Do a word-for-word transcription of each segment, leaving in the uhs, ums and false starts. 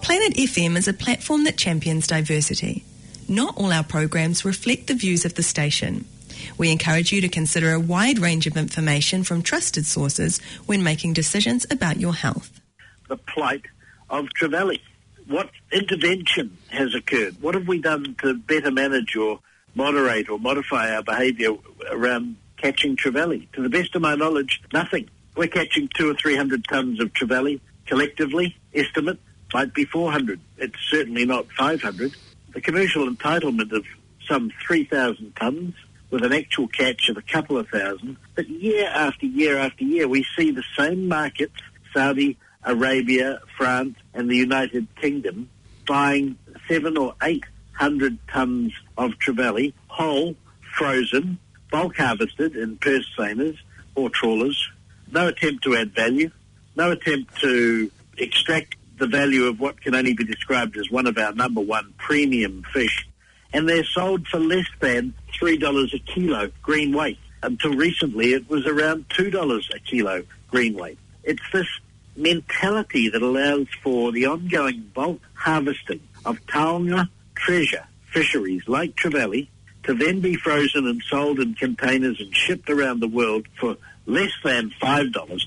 Planet F M is a platform that champions diversity. Not all our programs reflect the views of the station. We encourage you to consider a wide range of information from trusted sources when making decisions about your health. The plight of Trevally. What intervention has occurred? What have we done to better manage or moderate or modify our behaviour around catching Trevally? To the best of my knowledge, nothing. We're catching two or three hundred tonnes of Trevally collectively. Estimate might be four hundred. It's certainly not five hundred. The commercial entitlement of some three thousand tonnes with an actual catch of a couple of thousand. But year after year after year, we see the same markets, Saudi Arabia, France, and the United Kingdom, buying seven or eight hundred tonnes of Trevally, whole, frozen, bulk harvested in purse seiners or trawlers. No attempt to add value, no attempt to extract the value of what can only be described as one of our number one premium fish. And they're sold for less than three dollars a kilo green weight. Until recently, it was around two dollars a kilo green weight. It's this mentality that allows for the ongoing bulk harvesting of taonga treasure fisheries like Trevally to then be frozen and sold in containers and shipped around the world for less than five dollars.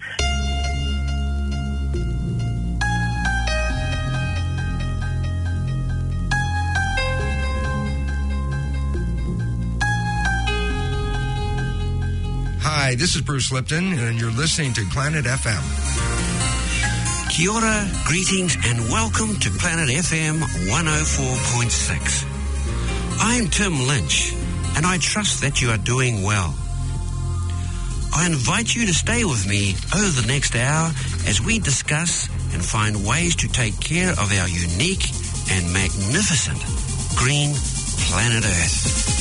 Hi, this is Bruce Lipton, and you're listening to Planet F M. Kia ora, greetings, and welcome to Planet F M one oh four point six. I'm Tim Lynch, and I trust that you are doing well. I invite you to stay with me over the next hour as we discuss and find ways to take care of our unique and magnificent green planet Earth.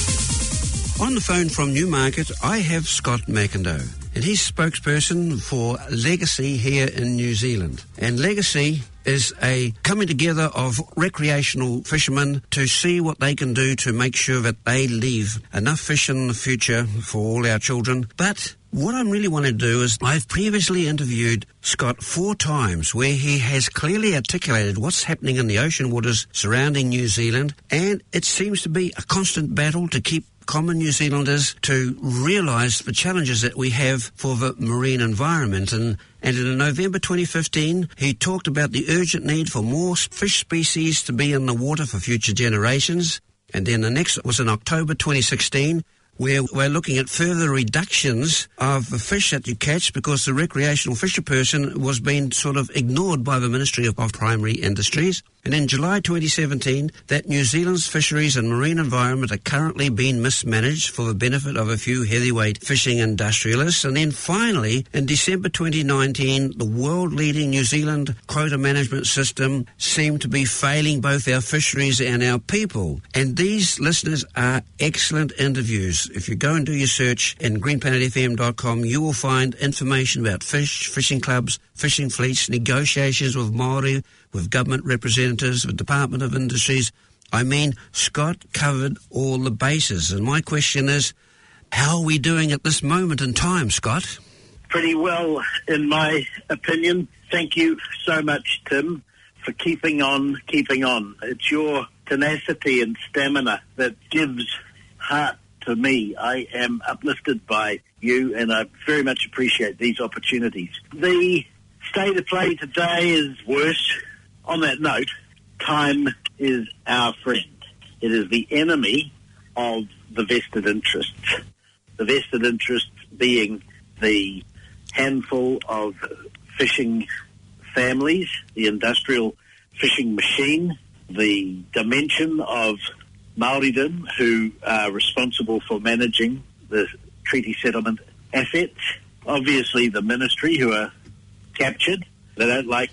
On the phone from Newmarket, I have Scott McIndoe, and he's spokesperson for Legacy here in New Zealand. And Legacy is a coming together of recreational fishermen to see what they can do to make sure that they leave enough fish in the future for all our children. But what I really want to do is, I've previously interviewed Scott four times where he has clearly articulated what's happening in the ocean waters surrounding New Zealand, and it seems to be a constant battle to keep common New Zealanders to realise the challenges that we have for the marine environment. And, and in November twenty fifteen, he talked about the urgent need for more fish species to be in the water for future generations. And then the next was in October twenty sixteen, where we're looking at further reductions of the fish that you catch because the recreational fisher person was being sort of ignored by the Ministry of, of Primary Industries. And in July twenty seventeen, that New Zealand's fisheries and marine environment are currently being mismanaged for the benefit of a few heavyweight fishing industrialists. And then finally, in December twenty nineteen, the world-leading New Zealand quota management system seemed to be failing both our fisheries and our people. And these, listeners, are excellent interviews. If you go and do your search in green planet f m dot com, you will find information about fish, fishing clubs, fishing fleets, negotiations with Māori, with government representatives, with Department of Industries. I mean, Scott covered all the bases. And my question is, how are we doing at this moment in time, Scott? Pretty well, in my opinion. Thank you so much, Tim, for keeping on, keeping on. It's your tenacity and stamina that gives heart to me. I am uplifted by you, and I very much appreciate these opportunities. The state of play today is worse. On that note, time is our friend. It is the enemy of the vested interests. The vested interests being the handful of fishing families, the industrial fishing machine, the dimension of Māoridom who are responsible for managing the treaty settlement assets, obviously the ministry who are captured. They don't like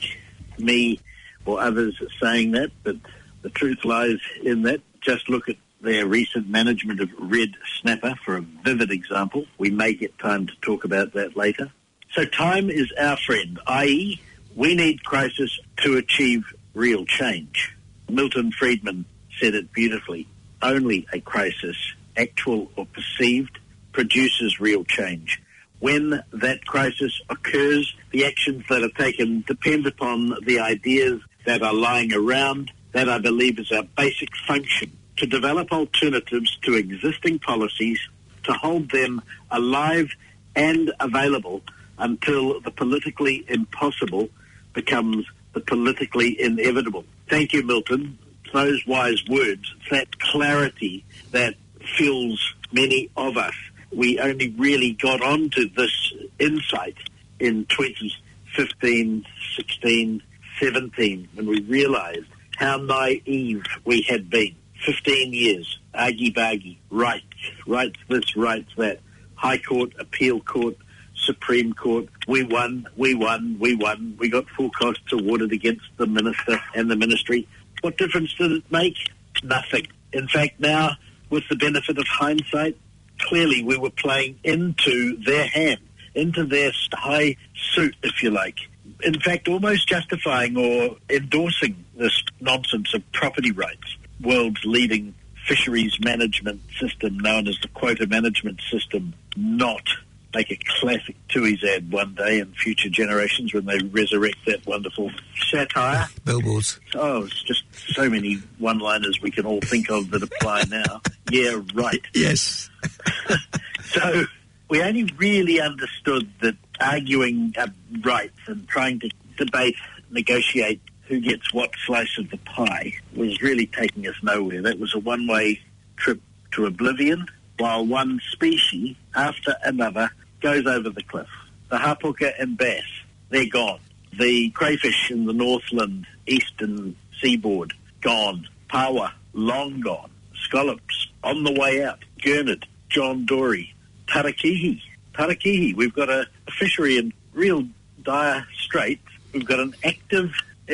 me or others saying that, but the truth lies in that. Just look at their recent management of red snapper for a vivid example. We may get time to talk about that later. So time is our friend, that is, we need crisis to achieve real change. Milton Friedman said it beautifully. Only a crisis, actual or perceived, produces real change. When that crisis occurs, the actions that are taken depend upon the ideas that are lying around. That, I believe, is our basic function, to develop alternatives to existing policies, to hold them alive and available until the politically impossible becomes the politically inevitable. Thank you, Milton. Those wise words, that clarity that fuels many of us. We only really got onto this insight in twenty fifteen, sixteen, seventeen, when we realized how naive we had been. fifteen years, argy-bargy, rights, rights this, rights that, High Court, Appeal Court, Supreme Court, we won, we won, we won. We got full costs awarded against the minister and the ministry. What difference did it make? Nothing. In fact, now, with the benefit of hindsight, clearly we were playing into their hand, into their high suit, if you like. In fact, almost justifying or endorsing this nonsense of property rights. World's leading fisheries management system, known as the quota management system, not make a classic Tui's ad one day in future generations when they resurrect that wonderful satire. Billboards. Oh, it's just so many one-liners we can all think of that apply now. Yeah, right. Yes. So we only really understood that arguing uh, rights and trying to debate, negotiate who gets what slice of the pie was really taking us nowhere. That was a one-way trip to oblivion, while one species after another goes over the cliff. The hapuka and bass, they're gone. The crayfish in the Northland, eastern seaboard, gone. Pawa, long gone. Scallops, on the way out. Gurnard, John Dory. Tarakihi, Tarakihi. We've got a, a fishery in real dire straits. We've got an active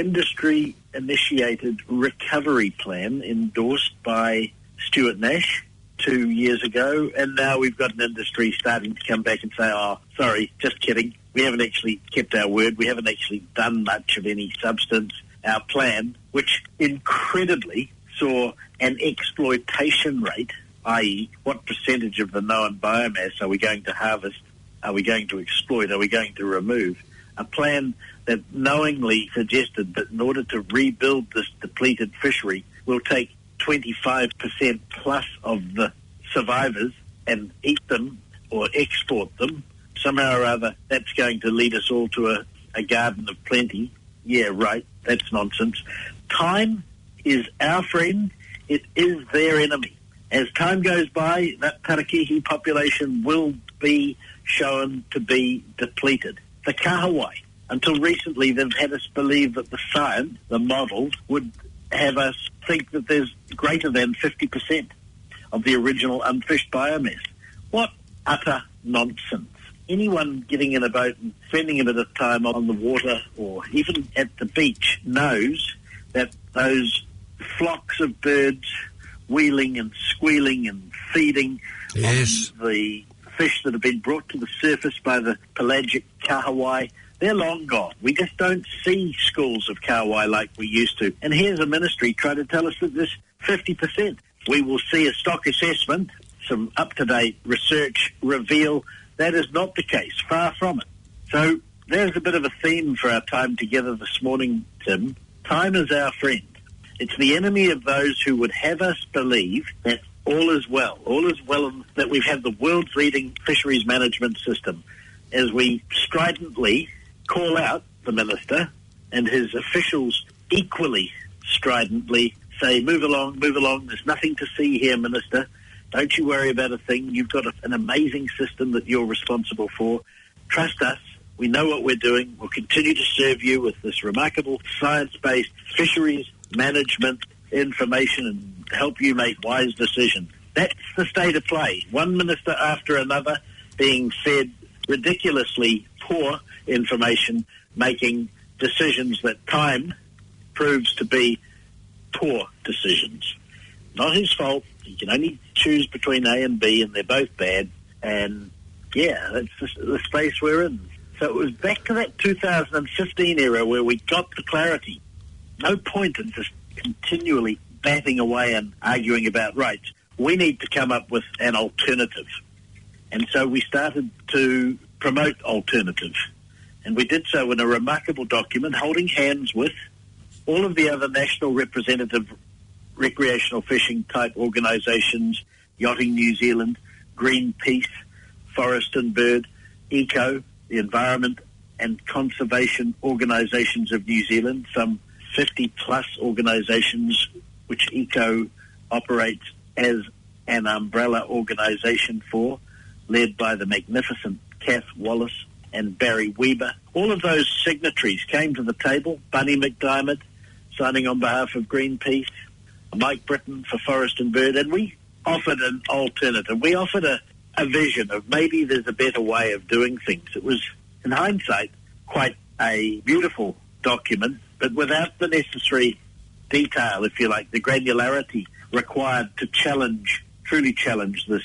industry-initiated recovery plan endorsed by Stuart Nash two years ago, and now we've got an industry starting to come back and say, oh, sorry, just kidding. We haven't actually kept our word. We haven't actually done much of any substance. Our plan, which incredibly saw an exploitation rate, that is, what percentage of the known biomass are we going to harvest, are we going to exploit, are we going to remove, a plan that knowingly suggested that in order to rebuild this depleted fishery, we'll take twenty-five percent plus of the survivors and eat them or export them. Somehow or other, that's going to lead us all to a, a garden of plenty. Yeah, right, that's nonsense. Time is our friend. It is their enemy. As time goes by, that Tarakihi population will be shown to be depleted. The kahawai, until recently, they've had us believe that the science, the models, would have us think that there's greater than fifty percent of the original unfished biomass. What utter nonsense. Anyone getting in a boat and spending a bit of time on the water or even at the beach knows that those flocks of birds wheeling and squealing and feeding yes. on the fish that have been brought to the surface by the pelagic kahawai, they're long gone. We just don't see schools of kahawai like we used to. And here's a ministry trying to tell us that there's fifty percent. We will see a stock assessment, some up-to-date research reveal that is not the case, far from it. So there's a bit of a theme for our time together this morning, Tim. Time is our friend. It's the enemy of those who would have us believe that all is well. All is well, and that we've had the world's leading fisheries management system. As we stridently call out the minister and his officials equally stridently say, move along, move along, there's nothing to see here, minister. Don't you worry about a thing. You've got a, an amazing system that you're responsible for. Trust us. We know what we're doing. We'll continue to serve you with this remarkable science-based fisheries management information and help you make wise decisions. That's the state of play. One minister after another being fed ridiculously poor information, making decisions that time proves to be poor decisions. Not his fault. He can only choose between A and B, and they're both bad. And, yeah, that's the, the space we're in. So it was back to that two thousand fifteen era where we got the clarity. No point in just continually batting away and arguing about rights. We need to come up with an alternative. And so we started to promote alternative. And we did so in a remarkable document, holding hands with all of the other national representative recreational fishing type organisations, Yachting New Zealand, Greenpeace, Forest and Bird, ECO, the Environment and Conservation Organisations of New Zealand, some fifty plus organisations which ECO operates as an umbrella organisation for, led by the magnificent Kath Wallace and Barry Weber. All of those signatories came to the table. Bunny McDiarmid signing on behalf of Greenpeace, Mike Britton for Forest and Bird, and we offered an alternative. We offered a, a vision of maybe there's a better way of doing things. It was, in hindsight, quite a beautiful document, but without the necessary detail, if you like, the granularity required to challenge, truly challenge this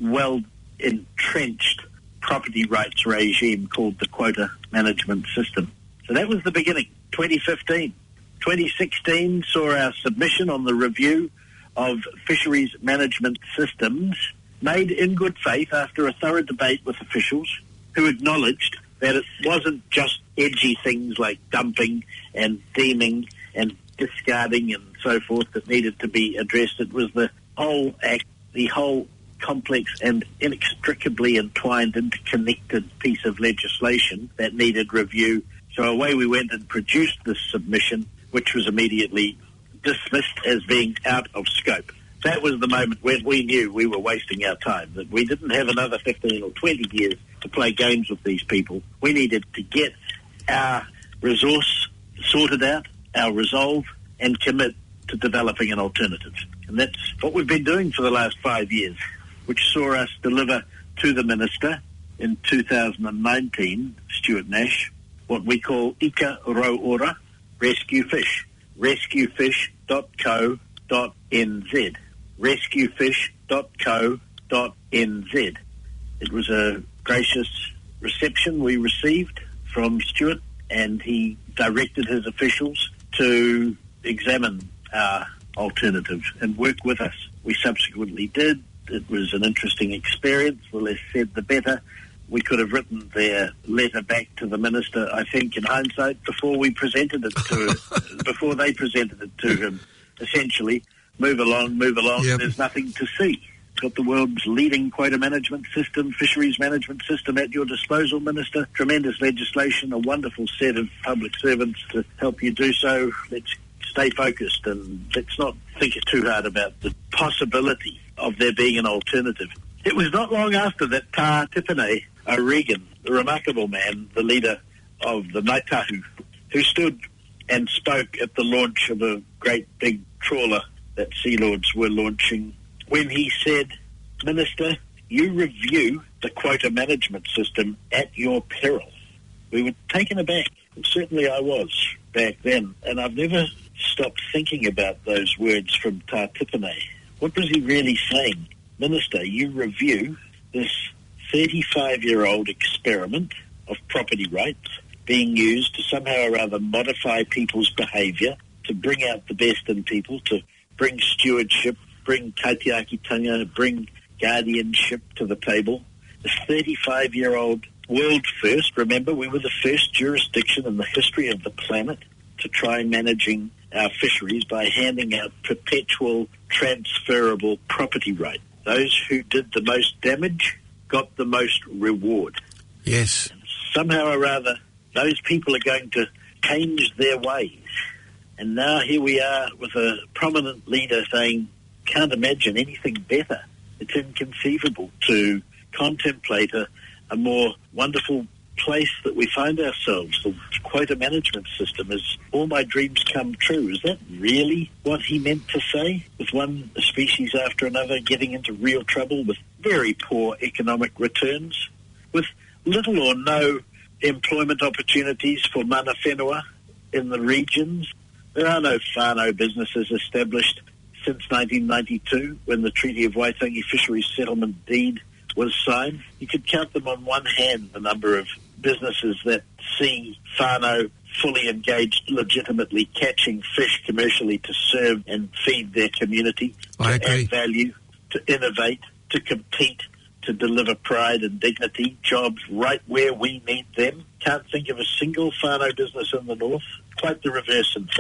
well-entrenched property rights regime called the quota management system. So that was the beginning, twenty fifteen. twenty sixteen saw our submission on the review of fisheries management systems made in good faith after a thorough debate with officials who acknowledged that it wasn't just edgy things like dumping and deeming and discarding and so forth that needed to be addressed. It was the whole act, the whole complex and inextricably entwined, interconnected piece of legislation that needed review. So away we went and produced this submission, which was immediately dismissed as being out of scope. That was the moment when we knew we were wasting our time, that we didn't have another fifteen or twenty years to play games with these people. We needed to get our resource sorted out, our resolve, and commit to developing an alternative. And that's what we've been doing for the last five years, which saw us deliver to the Minister in two thousand nineteen, Stuart Nash, what we call Ika Ro Ora, Rescue Fish, rescue fish dot co dot n z, rescue fish dot co dot n z. It was a gracious reception we received from Stuart, and he directed his officials to examine our alternative and work with us. We subsequently did. It was an interesting experience. The less said, the better. We could have written their letter back to the Minister, I think, in hindsight, before we presented it to before they presented it to him. Essentially, move along, move along. Yep. There's nothing to see. Got the world's leading quota management system, fisheries management system at your disposal, Minister. Tremendous legislation, a wonderful set of public servants to help you do so. Let's stay focused and let's not think too hard about the possibility of there being an alternative. It was not long after that Tā Tipene O'Regan, the remarkable man, the leader of the Ngāi Tahu, who stood and spoke at the launch of a great big trawler that Sea Lords were launching, when he said, Minister, you review the quota management system at your peril. We were taken aback. Certainly I was back then, and I've never stopped thinking about those words from Tā Tipene. What was he really saying? Minister, you review this thirty-five-year-old experiment of property rights being used to somehow or other modify people's behaviour, to bring out the best in people, to bring stewardship, bring kaitiakitanga, bring guardianship to the table. This thirty-five-year-old world first, remember, we were the first jurisdiction in the history of the planet to try managing our fisheries by handing out perpetual transferable property rights. Those who did the most damage got the most reward. Yes. And somehow or other, those people are going to change their ways. And now here we are with a prominent leader saying, can't imagine anything better. It's inconceivable to contemplate a, a more wonderful place that we find ourselves. The quota management system is all my dreams come true. Is that really what he meant to say? With one species after another getting into real trouble with very poor economic returns, with little or no employment opportunities for mana whenua in the regions. There are no whānau businesses established since nineteen ninety-two, when the Treaty of Waitangi Fisheries Settlement Deed was signed. You could count them on one hand, the number of businesses that see whānau fully engaged, legitimately catching fish commercially to serve and feed their community, I to agree. add value, to innovate, to compete, to deliver pride and dignity, jobs right where we need them. Can't think of a single whānau business in the north. Quite the reverse, in fact.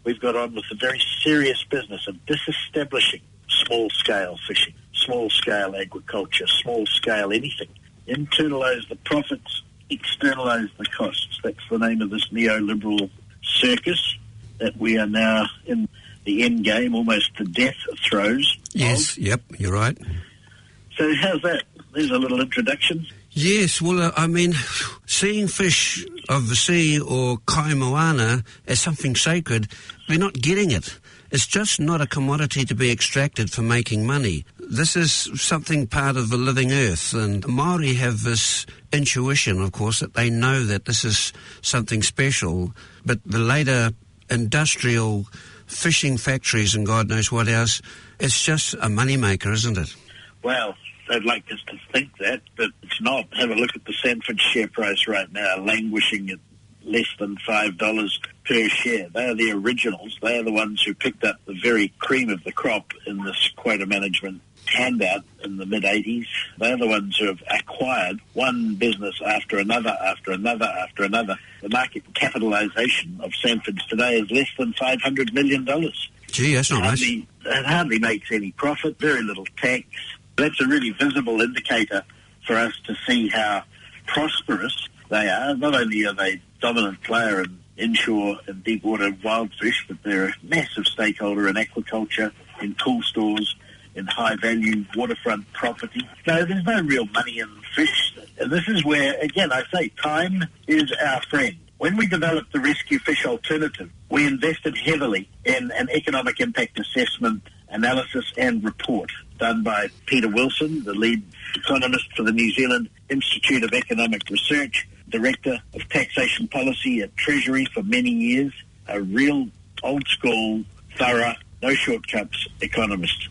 we've got on with the very serious business of disestablishing small-scale fishing, small-scale agriculture, small-scale anything. Internalise the profits, externalise the costs. That's the name of this neoliberal circus that we are now in the end game, almost the death throes. Yes, of. Yep, you're right. So how's that? There's a little introduction. Yes, well, uh, I mean, seeing fish of the sea or kai moana as something sacred, we're not getting it. It's just not a commodity to be extracted for making money. This is something part of the living earth, and Māori have this intuition, of course, that they know that this is something special, but the later industrial fishing factories and God knows what else, it's just a moneymaker, isn't it? Well, they'd like us to think that, but it's not. Have a look at the Sanford share price right now, languishing at less than five dollars per share. They are the originals. They are the ones who picked up the very cream of the crop in this quota management handout in the mid-eighties. They're the ones who have acquired one business after another, after another, after another. The market capitalisation of Sanford's today is less than five hundred million dollars. Gee, that's not nice. It hardly makes any profit, very little tax. That's a really visible indicator for us to see how prosperous they are. Not only are they a dominant player in inshore and deep water wild fish, but they're a massive stakeholder in aquaculture, in cool stores, in high-value waterfront property. So there's no real money in fish. And this is where, again, I say time is our friend. When we developed the rescue fish alternative, we invested heavily in an economic impact assessment analysis and report done by Peter Wilson, the lead economist for the New Zealand Institute of Economic Research, Director of Taxation Policy at Treasury for many years, a real old-school, thorough, no shortcuts economist.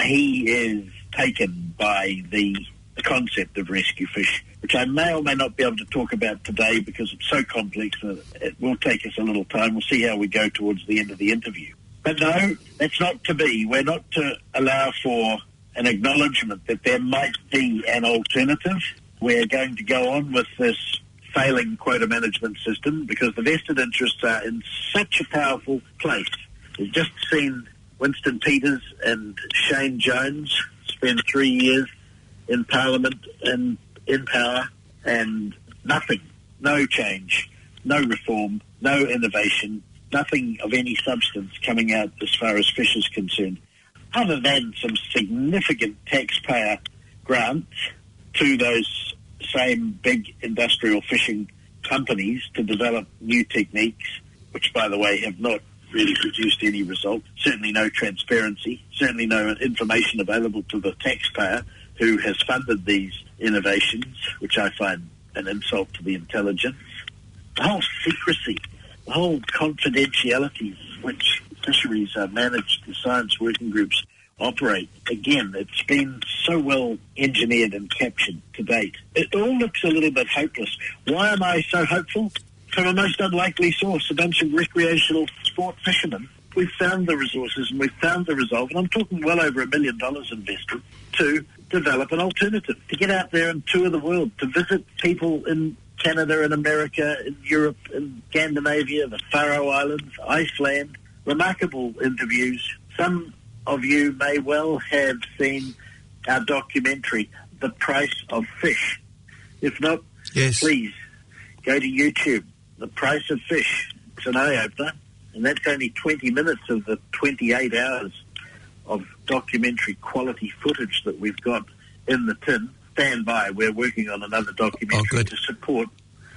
He is taken by the, the concept of rescue fish, which I may or may not be able to talk about today because it's so complex that it will take us a little time. We'll see how we go towards the end of the interview. But no, that's not to be. We're not to allow for an acknowledgement that there might be an alternative. We're going to go on with this failing quota management system because the vested interests are in such a powerful place. We've just seen Winston Peters and Shane Jones spend three years in Parliament and in power, and nothing, no change, no reform, no innovation, nothing of any substance coming out as far as fish is concerned, other than some significant taxpayer grants to those same big industrial fishing companies to develop new techniques, which, by the way, have not really produced any result. Certainly no transparency, certainly no information available to the taxpayer who has funded these innovations, which I find an insult to the intelligence. The whole secrecy, the whole confidentiality which fisheries are managed, the science working groups operate. Again, it's been so well engineered and captured to date. It all looks a little bit hopeless. Why am I so hopeful? From a most unlikely source, a bunch of recreational sport fishermen. We've found the resources and we've found the resolve, and I'm talking well over a million dollars invested to develop an alternative, to get out there and tour the world, to visit people in Canada and America, in Europe, in Scandinavia, the Faroe Islands, Iceland. Remarkable interviews. Some of you may well have seen our documentary, The Price of Fish. If not, yes, please go to YouTube. The Price of Fish. It's an eye-opener, and that's only twenty minutes of the twenty-eight hours of documentary quality footage that we've got in the tin. Stand by. We're working on another documentary oh, to support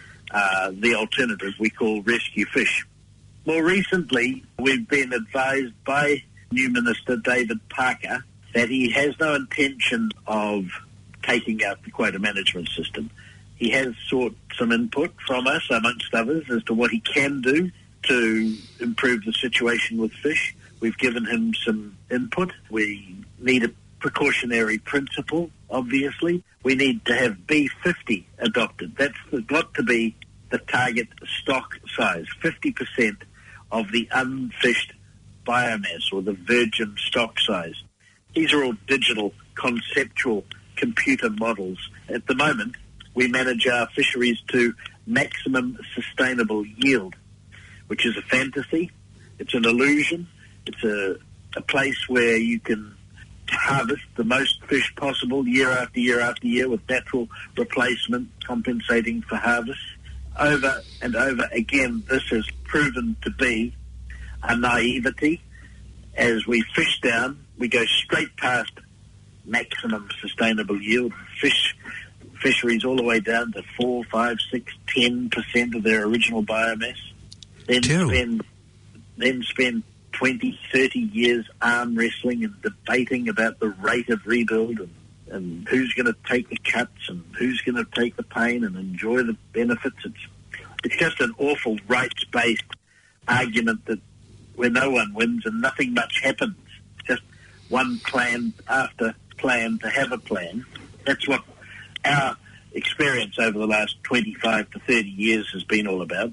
uh, the alternative we call rescue fish. More recently, we've been advised by new Minister David Parker that he has no intention of taking out the quota management system. He has sought some input from us, amongst others, as to what he can do to improve the situation with fish. We've given him some input. We need a precautionary principle, obviously. We need to have B fifty adopted. That's got to be the target stock size, fifty percent of the unfished biomass or the virgin stock size. These are all digital, conceptual computer models. At the moment, we manage our fisheries to maximum sustainable yield, which is a fantasy. It's an illusion. It's a, a place where you can harvest the most fish possible year after year after year with natural replacement compensating for harvest. Over and over again, this has proven to be a naivety. As we fish down, we go straight past maximum sustainable yield. Fish fisheries all the way down to four, five, six, ten percent of their original biomass. Then Terrible. spend then spend twenty, thirty years arm wrestling and debating about the rate of rebuild and, and who's going to take the cuts and who's going to take the pain and enjoy the benefits. It's it's just an awful rights-based argument that where no one wins and nothing much happens. Just one plan after plan to have a plan. That's what our experience over the last twenty-five to thirty years has been all about.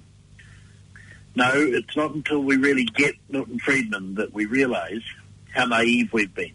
No, it's not until we really get Milton Friedman that we realise how naive we've been,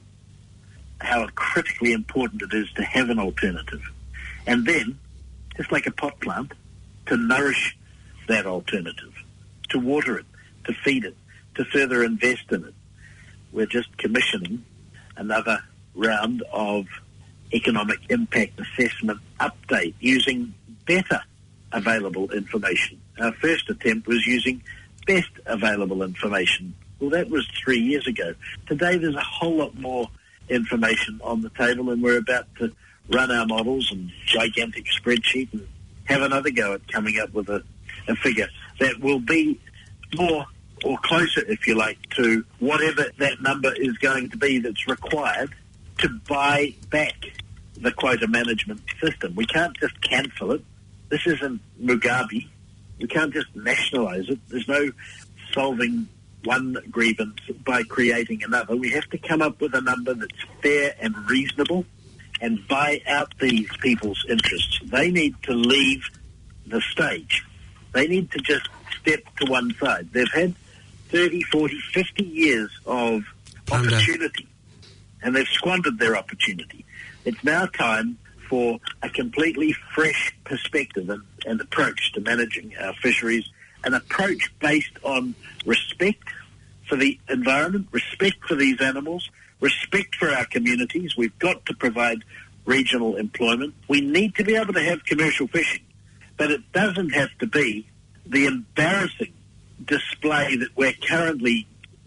how critically important it is to have an alternative. And then, just like a pot plant, to nourish that alternative, to water it, to feed it, to further invest in it. We're just commissioning another round of economic impact assessment update using better available information. Our first attempt was using best available information. Well, that was three years ago. Today there's a whole lot more information on the table, and we're about to run our models and gigantic spreadsheet and have another go at coming up with a, a figure that will be more or closer, if you like, to whatever that number is going to be that's required to buy back the quota management system. We can't just cancel it. This isn't Mugabe. We can't just nationalise it. There's no solving one grievance by creating another. We have to come up with a number that's fair and reasonable and buy out these people's interests. They need to leave the stage. They need to just step to one side. They've had thirty, forty, fifty years of Plunder. opportunity, and they've squandered their opportunity. It's now time for a completely fresh perspective and, and approach to managing our fisheries, an approach based on respect for the environment, respect for these animals, respect for our communities. We've got to provide regional employment. We need to be able to have commercial fishing, but it doesn't have to be the embarrassing display that we're currently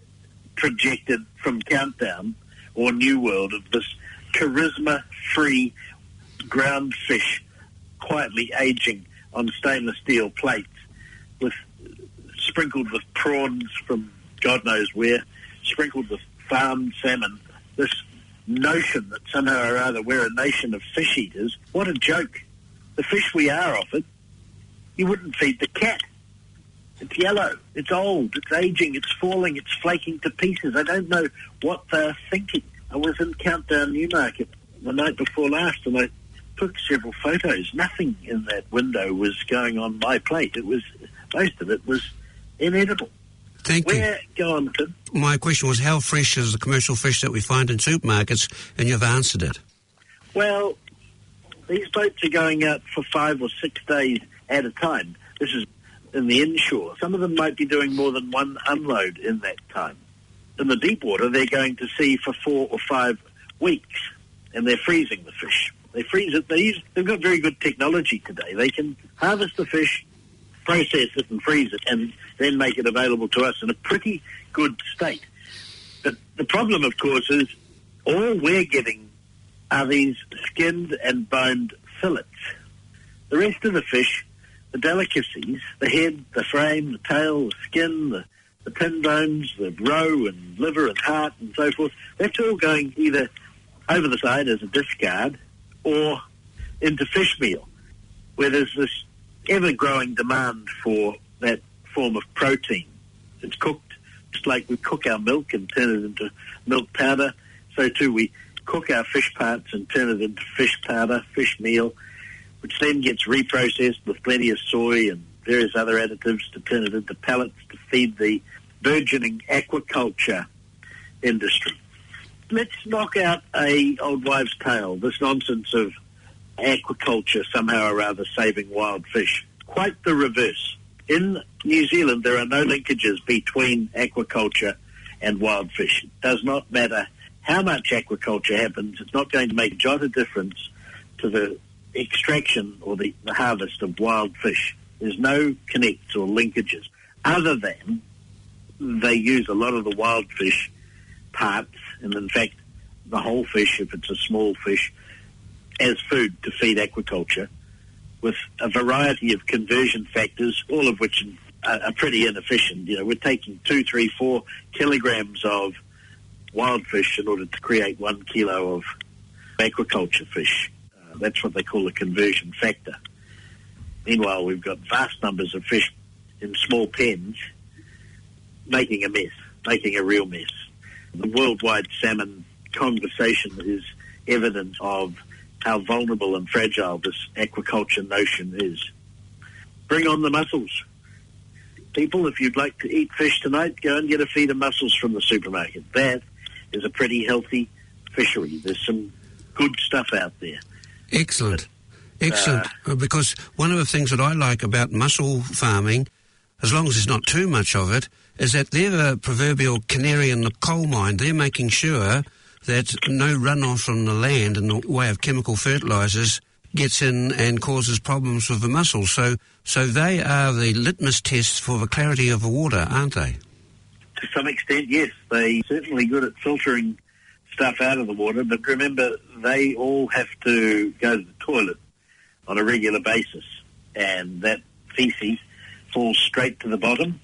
projected from Countdown or New World of this charisma-free ground fish quietly aging on stainless steel plates, with sprinkled with prawns from God knows where, sprinkled with farmed salmon. This notion that somehow or other we're a nation of fish eaters, what a joke. The fish we are offered, you wouldn't feed the cat. It's yellow, it's old, it's aging, it's falling, it's flaking to pieces. I don't know what they're thinking. I was in Countdown Newmarket the night before last and I took several photos. Nothing in that window was going on my plate. It was, most of it was inedible. Thank Where, you. go on, Tim. My question was, how fresh is the commercial fish that we find in supermarkets? And you've answered it. Well, these boats are going out for five or six days at a time. This is in the inshore. Some of them might be doing more than one unload in that time. In the deep water, they're going to sea for four or five weeks, and they're freezing the fish. They freeze it. They use, they've got very good technology today. They can harvest the fish, process it and freeze it, and then make it available to us in a pretty good state. But the problem, of course, is all we're getting are these skinned and boned fillets. The rest of the fish, the delicacies, the head, the frame, the tail, the skin, the, the pin bones, the roe and liver and heart and so forth, that's all going either over the side as a discard or into fish meal, where there's this ever-growing demand for that form of protein. It's cooked just like we cook our milk and turn it into milk powder. So too we cook our fish parts and turn it into fish powder, fish meal, which then gets reprocessed with plenty of soy and various other additives to turn it into pellets to feed the burgeoning aquaculture industry. Let's knock out a old wives' tale, this nonsense of aquaculture somehow or other saving wild fish. Quite the reverse. In New Zealand, there are no linkages between aquaculture and wild fish. It does not matter how much aquaculture happens. It's not going to make a jot of difference to the extraction or the, the harvest of wild fish. There's no connects or linkages, other than they use a lot of the wild fish parts, and in fact the whole fish, if it's a small fish, as food to feed aquaculture, with a variety of conversion factors, all of which are, are pretty inefficient. You know, we're taking two, three, four kilograms of wild fish in order to create one kilo of aquaculture fish. Uh, that's what they call a conversion factor. Meanwhile, we've got vast numbers of fish in small pens making a mess, making a real mess. The worldwide salmon conversation is evidence of how vulnerable and fragile this aquaculture notion is. Bring on the mussels. People, if you'd like to eat fish tonight, go and get a feed of mussels from the supermarket. That is a pretty healthy fishery. There's some good stuff out there. Excellent. Excellent. Uh, because one of the things that I like about mussel farming, as long as there's not too much of it, is that they're the proverbial canary in the coal mine. They're making sure that no runoff from the land in the way of chemical fertilisers gets in and causes problems with the mussels. So so they are the litmus tests for the clarity of the water, aren't they? To some extent, yes. They're certainly good at filtering stuff out of the water, but remember, they all have to go to the toilet on a regular basis, and that feces falls straight to the bottom.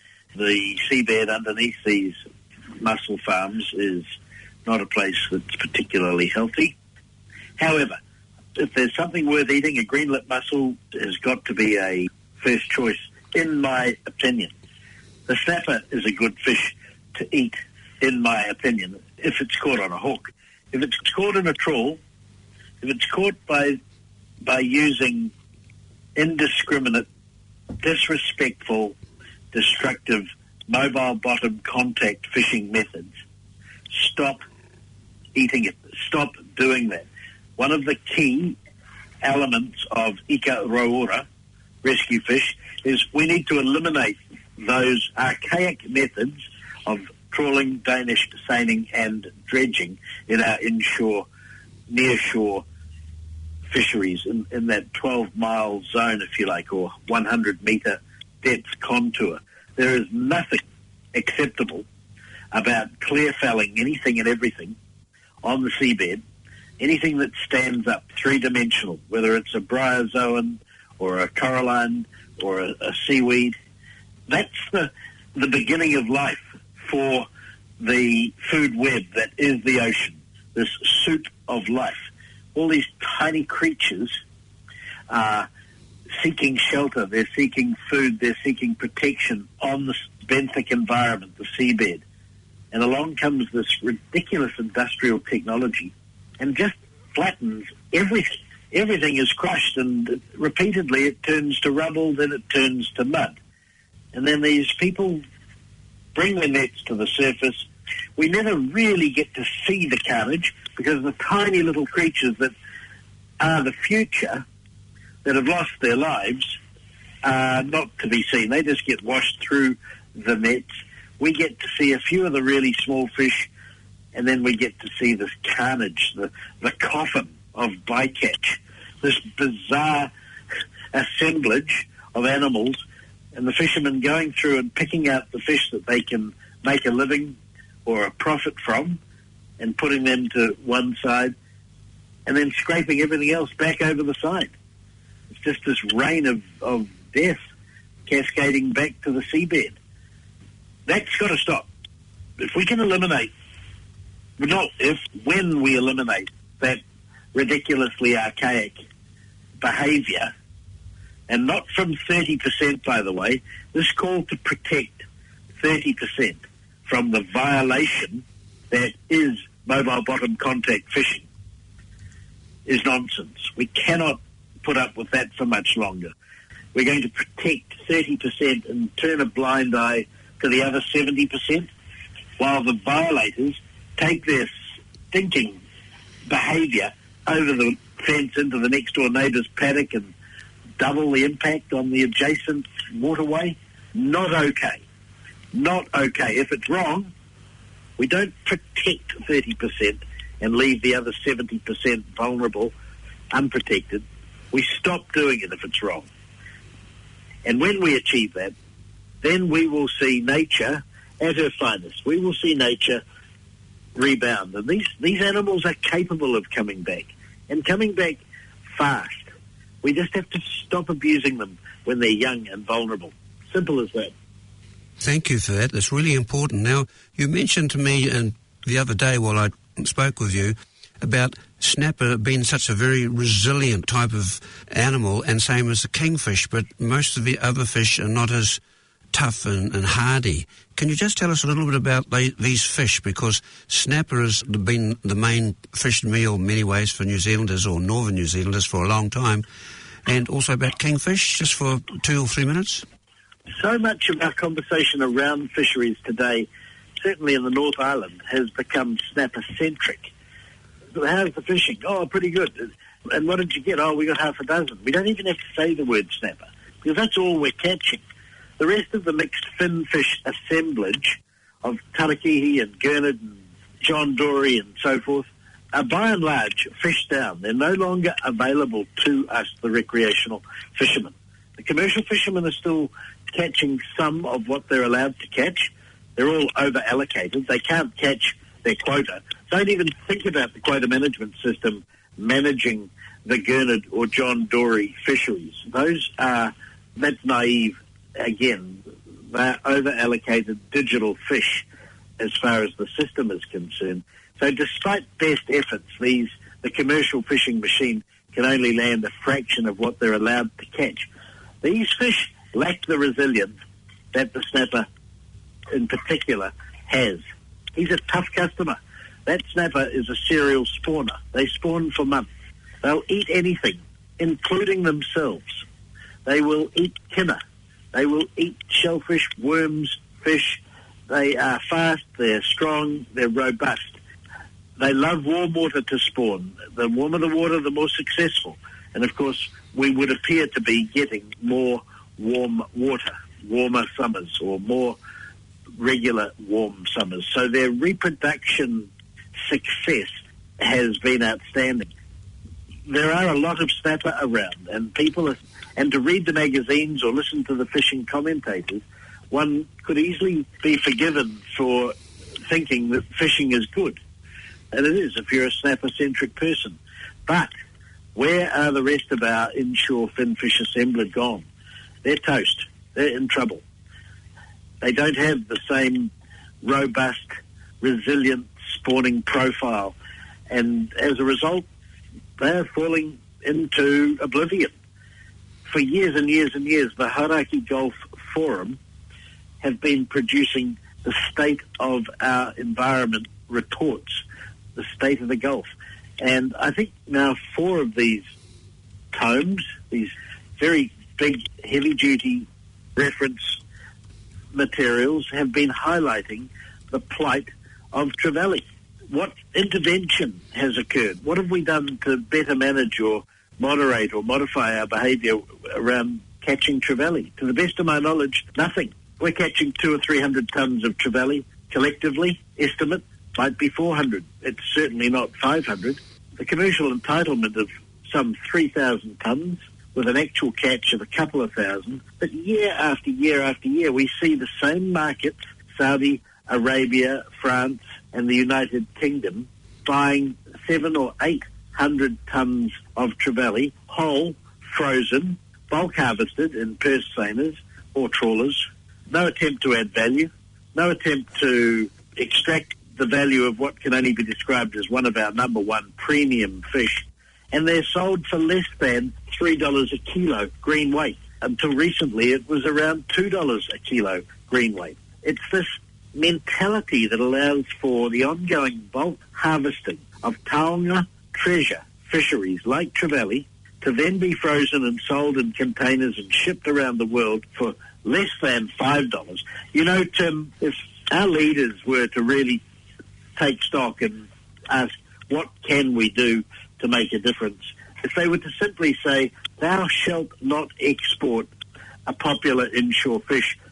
The seabed underneath these mussel farms is not a place that's particularly healthy. However, if there's something worth eating, a greenlip mussel has got to be a first choice, in my opinion. The snapper is a good fish to eat, in my opinion, if it's caught on a hook. If it's caught in a trawl, if it's caught by by using indiscriminate, disrespectful, destructive, mobile bottom contact fishing methods, stop eating it. Stop doing that. One of the key elements of Ika Roora, rescue fish, is we need to eliminate those archaic methods of trawling, Danish seining and dredging in our inshore, near-shore fisheries in, in that twelve-mile zone, if you like, or one hundred metre depth contour. There is nothing acceptable about clear felling anything and everything on the seabed, anything that stands up three-dimensional, whether it's a bryozoan or a coralline or a, a seaweed. That's the, the beginning of life for the food web that is the ocean, this suit of life. All these tiny creatures are seeking shelter, they're seeking food, they're seeking protection on the benthic environment, the seabed. And along comes this ridiculous industrial technology and just flattens everything. Everything is crushed, and repeatedly it turns to rubble, then it turns to mud. And then these people bring their nets to the surface. We never really get to see the carnage because the tiny little creatures that are the future, that have lost their lives, are not to be seen. They just get washed through the nets. We get to see a few of the really small fish, and then we get to see this carnage, the, the coffin of bycatch, this bizarre assemblage of animals, and the fishermen going through and picking out the fish that they can make a living or a profit from and putting them to one side, and then scraping everything else back over the side. It's just this rain of, of death cascading back to the seabed. That's got to stop. If we can eliminate, not if, when we eliminate that ridiculously archaic behaviour, and not from thirty percent, by the way, this call to protect thirty percent from the violation that is mobile bottom contact fishing is nonsense. We cannot put up with that for much longer. We're going to protect thirty percent and turn a blind eye to the other seventy percent, while the violators take their stinking behaviour over the fence into the next door neighbour's paddock and double the impact on the adjacent waterway. not okay. Not okay. If it's wrong, we don't protect thirty percent and leave the other seventy percent vulnerable, unprotected. We stop doing it if it's wrong. And when we achieve that, then we will see nature at her finest. We will see nature rebound. And these, these animals are capable of coming back, and coming back fast. We just have to stop abusing them when they're young and vulnerable. Simple as that. Thank you for that. That's really important. Now, you mentioned to me and the other day while I spoke with you about snapper being such a very resilient type of animal, and same as the kingfish, but most of the other fish are not as tough and, and hardy. Can you just tell us a little bit about they, these fish? Because snapper has been the main fish meal in many ways for New Zealanders or Northern New Zealanders for a long time, and also about kingfish, just for two or three minutes. So much of our conversation around fisheries today, certainly in the North Island, has become snapper-centric. How's the fishing? Oh, pretty good. And what did you get? Oh, we got half a dozen. We don't even have to say the word snapper, because that's all we're catching. The rest of the mixed finfish assemblage of tarakihi and gurnard and John Dory and so forth are by and large fished down. They're no longer available to us, the recreational fishermen. The commercial fishermen are still catching some of what they're allowed to catch. They're all over-allocated. They can't catch their quota. Don't even think about the quota management system managing the Gurnard or John Dory fisheries. Those are, that's naive. Again, they're over-allocated digital fish as far as the system is concerned. So despite best efforts, these the commercial fishing machine can only land a fraction of what they're allowed to catch. These fish lack the resilience that the snapper in particular has. He's a tough customer. That snapper is a serial spawner. They spawn for months. They'll eat anything, including themselves. They will eat kinna. They will eat shellfish, worms, fish. They are fast, they're strong, they're robust. They love warm water to spawn. The warmer the water, the more successful. And of course, we would appear to be getting more warm water, warmer summers, or more regular warm summers. So their reproduction success has been outstanding. There are a lot of snapper around, and people are, and to read the magazines or listen to the fishing commentators, one could easily be forgiven for thinking that fishing is good. And it is if you're a snapper-centric person. But where are the rest of our inshore finfish assemblage gone? They're toast. They're in trouble. They don't have the same robust, resilient spawning profile. And as a result, they're falling into oblivion. For years and years and years, the Hauraki Gulf Forum have been producing the state of our environment reports, the state of the Gulf. And I think now four of these tomes, these very big, heavy-duty reference materials, have been highlighting the plight of trevally. What intervention has occurred? What have we done to better manage or moderate or modify our behaviour around catching trevally? To the best of my knowledge, nothing. We're catching two or three hundred tonnes of trevally collectively. Estimate might be four hundred. It's certainly not five hundred. The commercial entitlement of some three thousand tonnes with an actual catch of a couple of thousand. But year after year after year, we see the same markets, Saudi Arabia, France, and the United Kingdom, buying seven or eight hundred tonnes of trevally, whole, frozen, bulk harvested in purse seiners or trawlers. No attempt to add value, no attempt to extract the value of what can only be described as one of our number one premium fish. And they're sold for less than three dollars a kilo green weight. Until recently, it was around two dollars a kilo green weight. It's this mentality that allows for the ongoing bulk harvesting of taonga treasure fisheries like trevally to then be frozen and sold in containers and shipped around the world for less than five dollars. You know, Tim, if our leaders were to really take stock and ask, what can we do to make a difference? If they were to simply say, thou shalt not export a popular inshore fish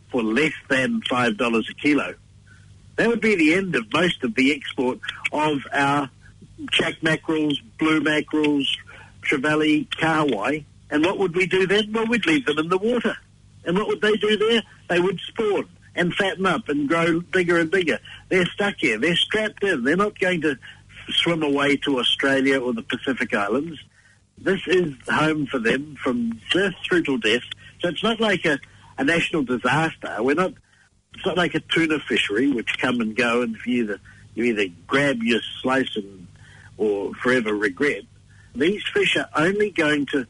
for less than five dollars a kilo. That would be the end of most of the export of our jack mackerels, blue mackerels, trevally, kahawai. And what would we do then? Well, we'd leave them in the water. And what would they do there? They would spawn and fatten up and grow bigger and bigger. They're stuck here. They're strapped in. They're not going to swim away to Australia or the Pacific Islands. This is home for them from birth through till death. So it's not like a, a national disaster. We're not. It's not like a tuna fishery, which come and go, and you either you either grab your slice and or forever regret. These fish are only going to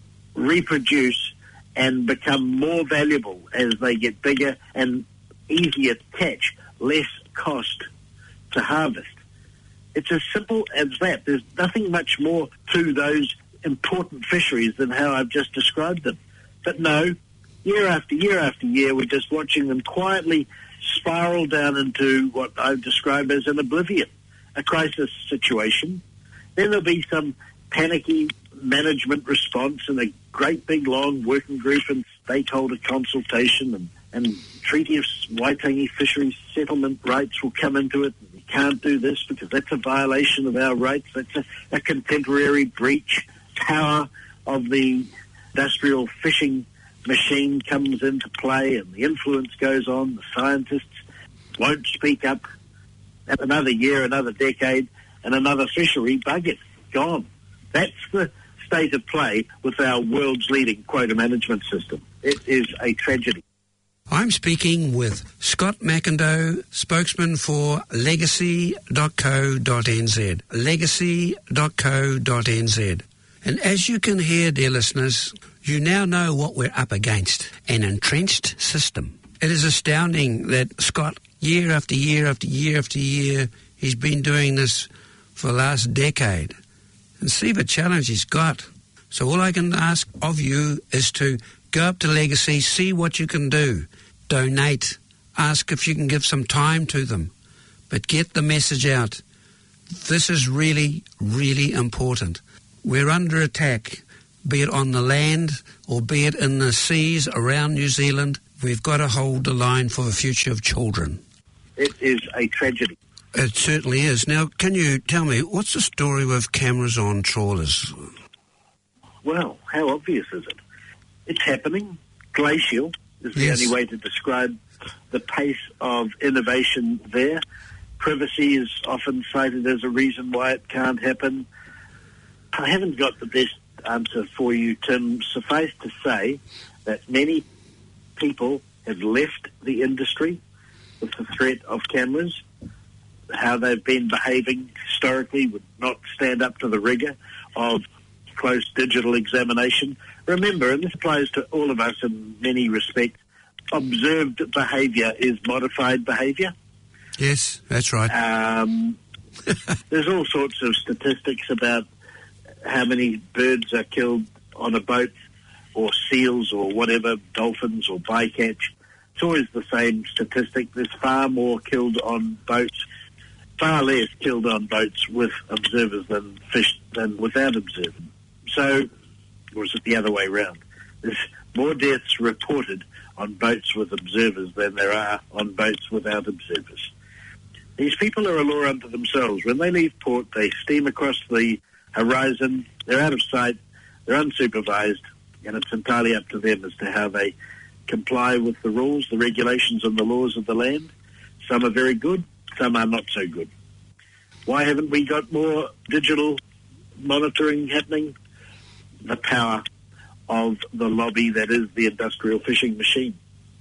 reproduce and become more valuable as they get bigger and easier to catch, less cost to harvest. It's as simple as that. There's nothing much more to those important fisheries than how I've just described them. But no, year after year after year, we're just watching them quietly spiral down into what I've described as an oblivion, a crisis situation. Then there'll be some panicky management response and a great big long working group and stakeholder consultation, and, and Treaty of Waitangi Fisheries Settlement rights will come into it. You can't do this because that's a violation of our rights. That's a, a contemporary breach. Power of the industrial fishing machine comes into play and the influence goes on. The scientists won't speak up. And another year, another decade, and another fishery, buggered, gone. That's the state of play with our world's leading quota management system. It is a tragedy. I'm speaking with Scott McIndoe, spokesman for legacy dot co dot n z. legacy dot co dot n z. And as you can hear, dear listeners, you now know what we're up against, an entrenched system. It is astounding that Scott, year after year after year after year, he's been doing this for the last decade. And see the challenge he's got. So all I can ask of you is to go up to Legacy, see what you can do. Donate. Ask if you can give some time to them. But get the message out. This is really, really important. We're under attack, be it on the land or be it in the seas around New Zealand. We've got to hold the line for the future of children. It is a tragedy. It certainly is. Now, can you tell me, what's the story with cameras on trawlers? Well, how obvious is it? It's happening. Glacial is the Yes. only way to describe the pace of innovation there. Privacy is often cited as a reason why it can't happen. I haven't got the best answer for you, Tim. Suffice to say that many people have left the industry with the threat of cameras. How they've been behaving historically would not stand up to the rigour of close digital examination. Remember, and this applies to all of us in many respects, observed behaviour is modified behaviour. Yes, that's right. Um, there's all sorts of statistics about how many birds are killed on a boat, or seals, or whatever, dolphins or bycatch. It's always the same statistic. There's far more killed on boats, far less killed on boats with observers than fish than without observers. So, or is it the other way around? There's more deaths reported on boats with observers than there are on boats without observers. These people are a law unto themselves. When they leave port, they steam across the horizon. They're out of sight. They're unsupervised, and it's entirely up to them as to how they comply with the rules, the regulations, and the laws of the land. Some are very good. Some are not so good. Why haven't we got more digital monitoring happening? The power of the lobby that is the industrial fishing machine.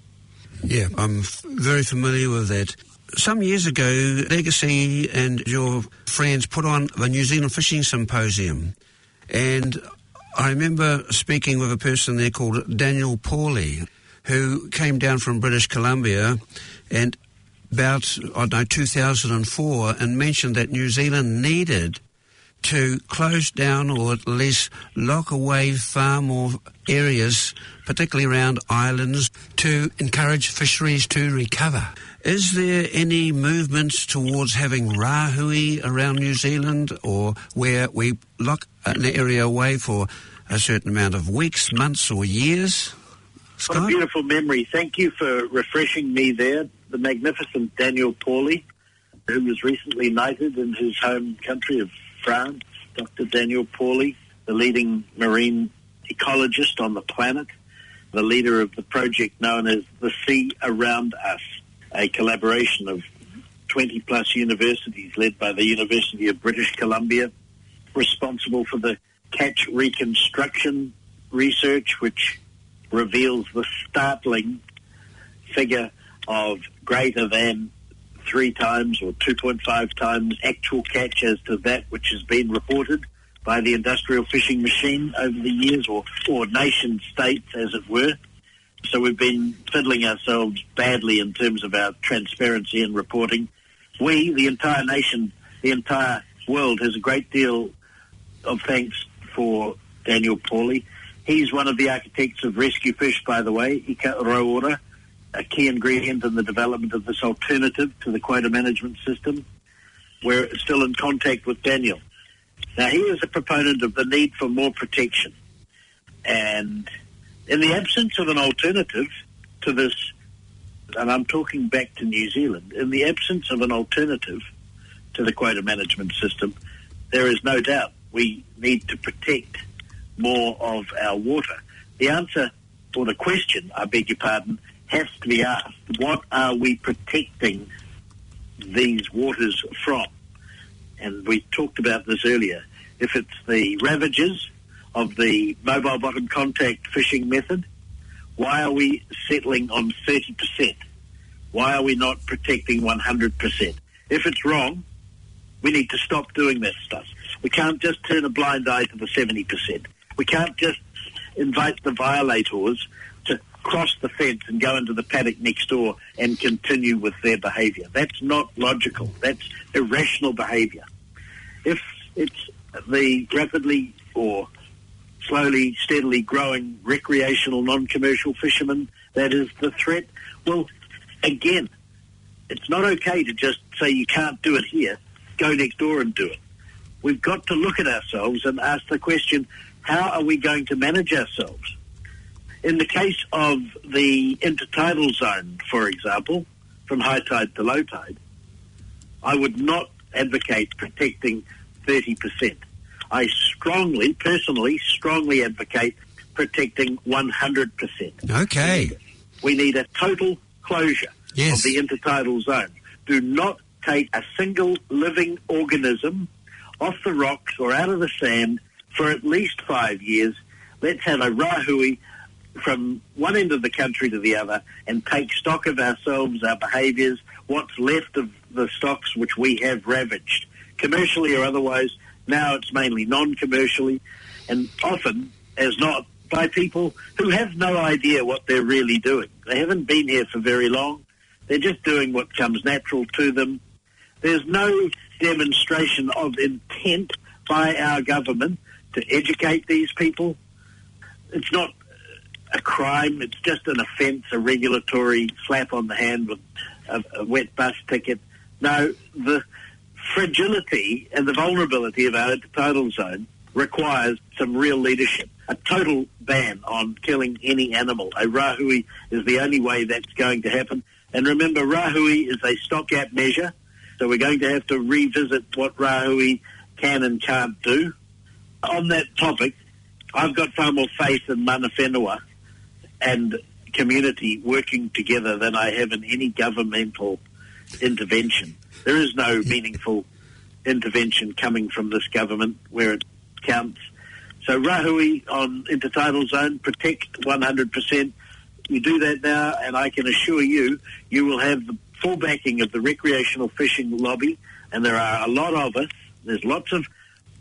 Yeah, I'm f- very familiar with that. Some years ago, Legacy and your friends put on the New Zealand Fishing Symposium, and I remember speaking with a person there called Daniel Pauly, who came down from British Columbia and about, I don't know, two thousand four, and mentioned that New Zealand needed to close down or at least lock away far more areas, particularly around islands, to encourage fisheries to recover. Is there any movement towards having rahui around New Zealand, or where we lock an area away for a certain amount of weeks, months or years? Scott? What a beautiful memory. Thank you for refreshing me there. The magnificent Daniel Pauly, who was recently knighted in his home country of France. Doctor Daniel Pauly, the leading marine ecologist on the planet, the leader of the project known as The Sea Around Us, a collaboration of twenty plus universities led by the University of British Columbia, responsible for the catch reconstruction research, which reveals the startling figure of greater than three times or two point five times actual catch as to that which has been reported by the industrial fishing machine over the years, or, or nation states, as it were. So we've been fiddling ourselves badly in terms of our transparency and reporting. We, the entire nation, the entire world, has a great deal of thanks for Daniel Pauly. He's one of the architects of Rescue Fish, by the way, Ika Roora, a key ingredient in the development of this alternative to the quota management system. We're still in contact with Daniel. Now, he is a proponent of the need for more protection. And in the absence of an alternative to this, and I'm talking back to New Zealand, in the absence of an alternative to the quota management system, there is no doubt we need to protect more of our water. The answer, or the question, I beg your pardon, has to be asked. What are we protecting these waters from? And we talked about this earlier. If it's the ravages of the mobile bottom contact fishing method, why are we settling on thirty percent? Why are we not protecting one hundred percent? If it's wrong, we need to stop doing that stuff. We can't just turn a blind eye to the seventy percent. We can't just invite the violators to cross the fence and go into the paddock next door and continue with their behaviour. That's not logical. That's irrational behaviour. If it's the rapidly or slowly, steadily growing recreational, non-commercial fishermen that is the threat, well, again, it's not okay to just say you can't do it here, go next door and do it. We've got to look at ourselves and ask the question, how are we going to manage ourselves? In the case of the intertidal zone, for example, from high tide to low tide, I would not advocate protecting thirty percent. I strongly, personally, strongly advocate protecting one hundred percent. Okay. We need a total closure yes. of the intertidal zone. Do not take a single living organism off the rocks or out of the sand for at least five years. Let's have a rahui from one end of the country to the other and take stock of ourselves, our behaviours, what's left of the stocks which we have ravaged, commercially or otherwise. Now it's mainly non-commercially, and often, as not, by people who have no idea what they're really doing. They haven't been here for very long. They're just doing what comes natural to them. There's no demonstration of intent by our government to educate these people. It's not a crime. It's just an offence, a regulatory slap on the hand with a, a wet bus ticket. No, the fragility and the vulnerability of our intertidal zone requires some real leadership. A total ban on killing any animal. A rahui is the only way that's going to happen. And remember, rahui is a stopgap measure, so we're going to have to revisit what rahui can and can't do. On that topic, I've got far more faith in mana whenua and community working together than I have in any governmental intervention. There is no meaningful intervention coming from this government where it counts. So rahui on intertidal zone, protect one hundred percent. You do that now, and I can assure you, you will have the full backing of the recreational fishing lobby, and there are a lot of us. There's lots of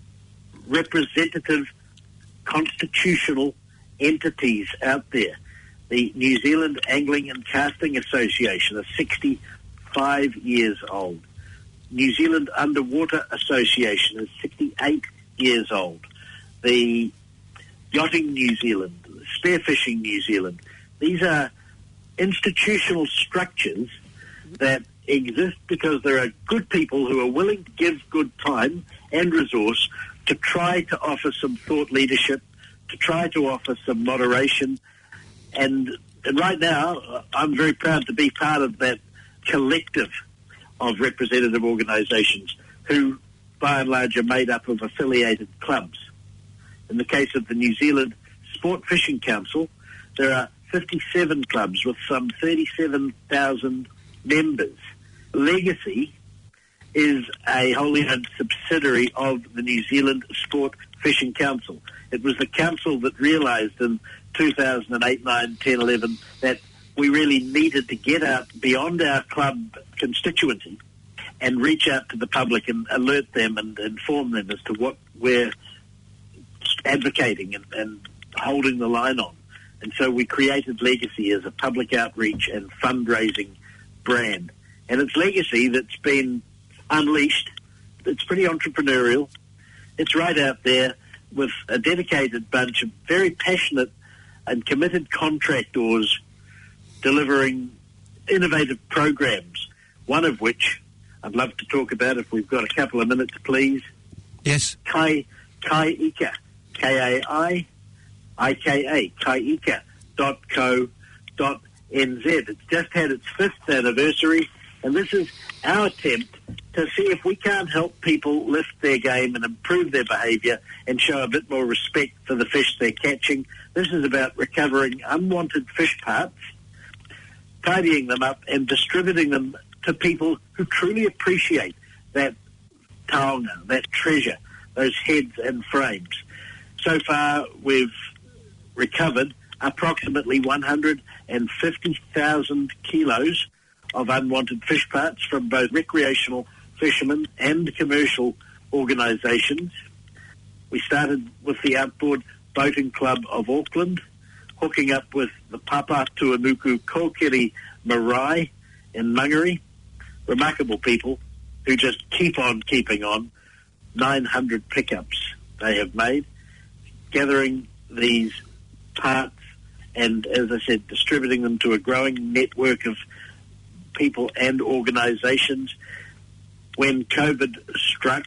representative constitutional entities out there. The New Zealand Angling and Casting Association is sixty-five years old. New Zealand Underwater Association is sixty-eight years old. The Yachting New Zealand, Spearfishing New Zealand, these are institutional structures that exist because there are good people who are willing to give good time and resource to try to offer some thought leadership, to try to offer some moderation, and and right now, I'm very proud to be part of that collective of representative organisations who, by and large, are made up of affiliated clubs. In the case of the New Zealand Sport Fishing Council, there are fifty-seven clubs with some thirty-seven thousand members. Legacy is a wholly owned subsidiary of the New Zealand Sport Fishing Council. It was the council that realised in two thousand eight, nine, ten, eleven that we really needed to get out beyond our club constituency and reach out to the public and alert them and inform them as to what we're advocating and, and holding the line on. And so we created Legacy as a public outreach and fundraising brand. And it's Legacy that's been unleashed. It's pretty entrepreneurial. It's right out there with a dedicated bunch of very passionate and committed contractors delivering innovative programs, one of which I'd love to talk about if we've got a couple of minutes, please. Yes. Kai, Kaika, K A I I K A, kaika dot co dot n z. It's just had its fifth anniversary, and this is our attempt to see if we can't help people lift their game and improve their behaviour and show a bit more respect for the fish they're catching. This is about recovering unwanted fish parts, tidying them up and distributing them to people who truly appreciate that taonga, that treasure, those heads and frames. So far, we've recovered approximately one hundred fifty thousand kilos of unwanted fish parts from both recreational fishermen and commercial organisations. We started with the Outboard Boating Club of Auckland, hooking up with the Papa Tuanuku Kokiri Marae in Mangere. Remarkable people who just keep on keeping on. nine hundred pickups they have made, gathering these parts and, as I said, distributing them to a growing network of people and organisations. When COVID struck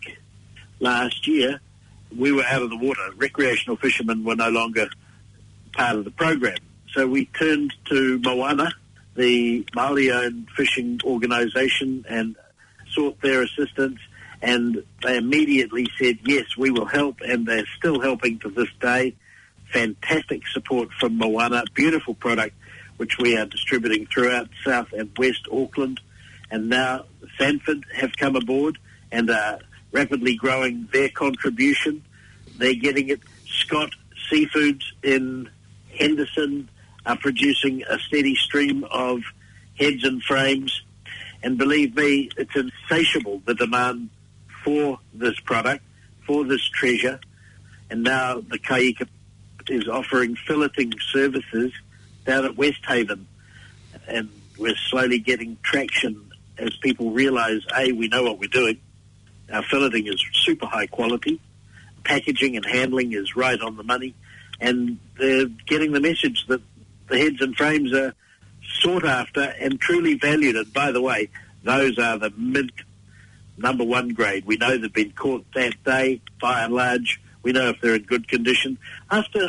last year, we were out of the water. Recreational fishermen were no longer part of the program. So we turned to Moana, the Māori-owned fishing organisation, and sought their assistance, and they immediately said, yes, we will help, and they're still helping to this day. Fantastic support from Moana, beautiful product, which we are distributing throughout South and West Auckland. And now Sanford have come aboard and are rapidly growing their contribution. They're getting it. Scott Seafoods in Henderson are producing a steady stream of heads and frames. And believe me, it's insatiable, the demand for this product, for this treasure. And now the Kaika is offering filleting services down at Westhaven. And we're slowly getting traction as people realise, A, we know what we're doing. Our filleting is super high quality. Packaging and handling is right on the money. And they're getting the message that the heads and frames are sought after and truly valued. And by the way, those are the mint number one grade. We know they've been caught that day, by and large. We know if they're in good condition. After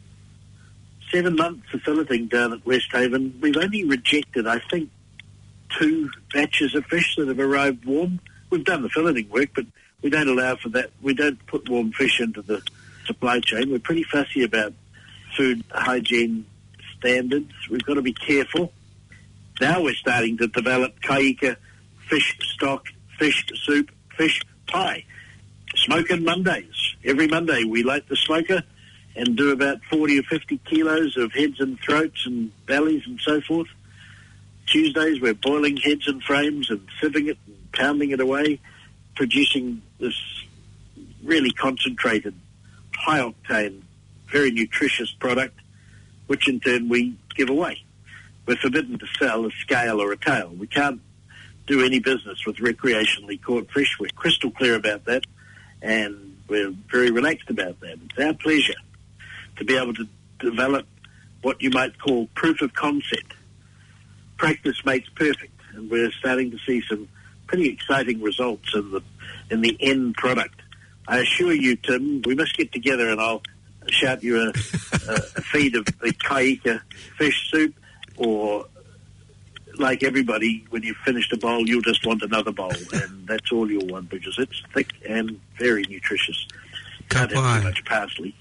seven months of filleting down at Westhaven, we've only rejected, I think, two batches of fish that have arrived warm. We've done the filleting work, but we don't allow for that. We don't put warm fish into the supply chain. We're pretty fussy about food hygiene standards. We've got to be careful. Now we're starting to develop Kaika fish stock, fish soup, fish pie. Smoking Mondays. Every Monday we light the smoker and do about forty or fifty kilos of heads and throats and bellies and so forth. Tuesdays we're boiling heads and frames and sieving it and pounding it away, producing this really concentrated, high-octane, very nutritious product, which in turn we give away. We're forbidden to sell a scale or a tail. We can't do any business with recreationally caught fish. We're crystal clear about that, and we're very relaxed about that. It's our pleasure to be able to develop what you might call proof of concept. Practice makes perfect, and we're starting to see some pretty exciting results in the in the end product. I assure you, Tim, we must get together and I'll shout you a, a, a feed of the Kaika fish soup or like everybody, when you've finished a bowl, you'll just want another bowl, and that's all you'll want because it's thick and very nutritious. Can't have too much parsley.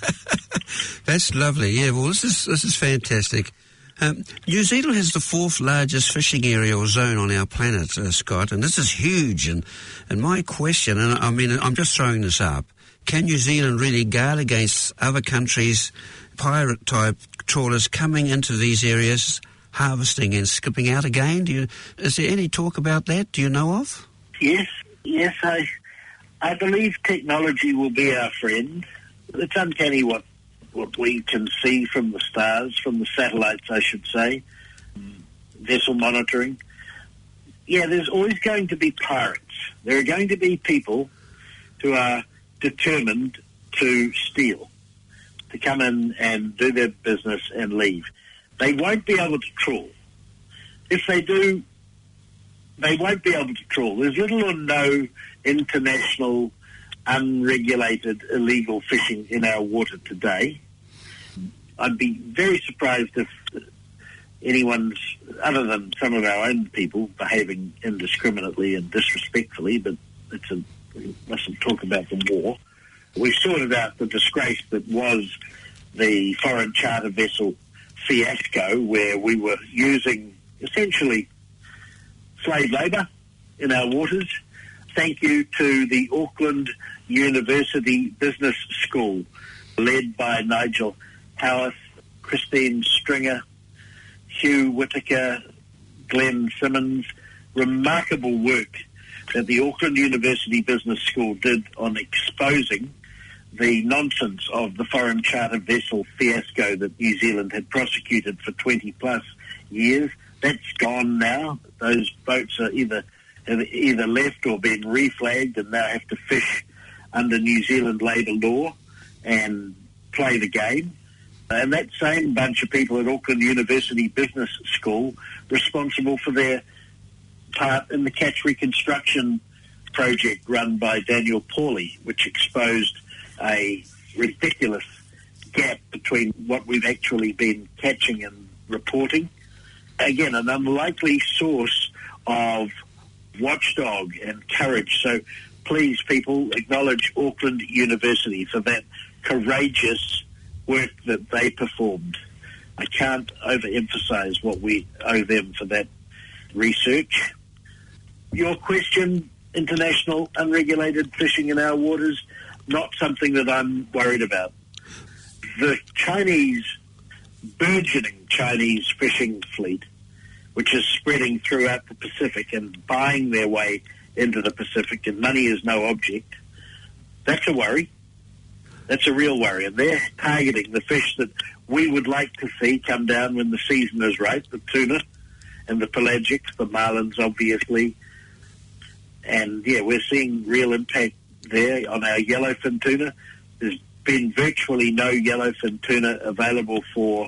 That's lovely. Yeah, well, this is this is fantastic. Um, New Zealand has the fourth largest fishing area or zone on our planet, uh, Scott, and this is huge. And, and my question, and I mean, I'm just throwing this up, can New Zealand really guard against other countries' pirate-type trawlers coming into these areas, harvesting and skipping out again? Do you, is there any talk about that? Do you know of? Yes, yes, I, I believe technology will be our friend. It's uncanny what what we can see from the stars, from the satellites, I should say, vessel monitoring. Yeah, there's always going to be pirates. There are going to be people who are determined to steal, to come in and do their business and leave. They won't be able to trawl. If they do, they won't be able to trawl. There's little or no international unregulated illegal fishing in our water today. I'd be very surprised if anyone's, other than some of our own people, behaving indiscriminately and disrespectfully, but it's a, we mustn't talk about the war. We sorted out the disgrace that was the foreign charter vessel fiasco, where we were using essentially slave labour in our waters. Thank you to the Auckland University Business School, led by Nigel Howarth, Christine Stringer, Hugh Whittaker, Glenn Simmons. Remarkable work that the Auckland University Business School did on exposing the nonsense of the foreign charter vessel fiasco that New Zealand had prosecuted for twenty plus years. That's gone now. Those boats are either have either left or been reflagged and now have to fish under New Zealand labour law and play the game. And that same bunch of people at Auckland University Business School responsible for their part in the catch reconstruction project run by Daniel Pauly, which exposed a ridiculous gap between what we've actually been catching and reporting. Again, an unlikely source of watchdog and courage. So please, people, acknowledge Auckland University for that courageous work that they performed. I can't overemphasize what we owe them for that research. Your question, international unregulated fishing in our waters, not something that I'm worried about. The Chinese, burgeoning Chinese fishing fleet, which is spreading throughout the Pacific and buying their way into the Pacific, and money is no object, that's a worry. That's a real worry. And they're targeting the fish that we would like to see come down when the season is right, the tuna and the pelagics, the marlins, obviously. And, yeah, we're seeing real impact there on our yellowfin tuna. There's been virtually no yellowfin tuna available for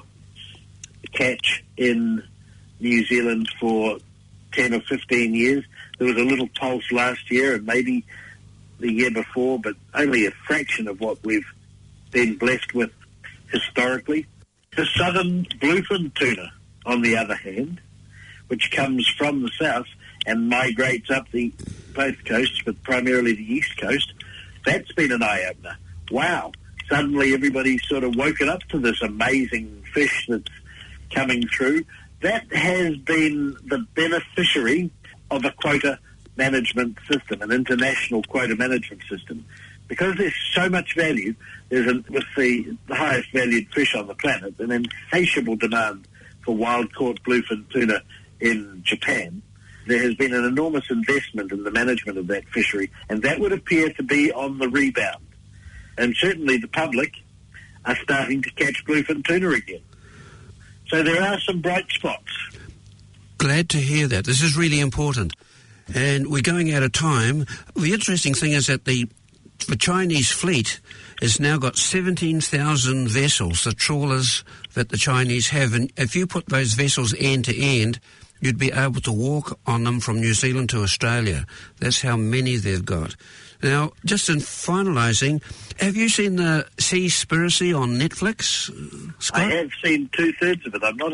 catch in New Zealand for ten or fifteen years. There was a little pulse last year and maybe the year before, but only a fraction of what we've been blessed with historically. The southern bluefin tuna, on the other hand, which comes from the south and migrates up the both coasts, but primarily the east coast, that's been an eye-opener. Wow. Suddenly everybody's sort of woken up to this amazing fish that's coming through. That has been the beneficiary of a quota management system, an international quota management system. Because there's so much value, there's a, with the, the highest valued fish on the planet, an insatiable demand for wild-caught bluefin tuna in Japan. There has been an enormous investment in the management of that fishery, and that would appear to be on the rebound. And certainly the public are starting to catch bluefin tuna again. So there are some bright spots. Glad to hear that. This is really important. And we're going out of time. The interesting thing is that the, the Chinese fleet has now got seventeen thousand vessels, the trawlers that the Chinese have. And if you put those vessels end to end, you'd be able to walk on them from New Zealand to Australia. That's how many they've got. Now, just in finalising, have you seen the Seaspiracy on Netflix, Scott? I have seen two-thirds of it. I'm not a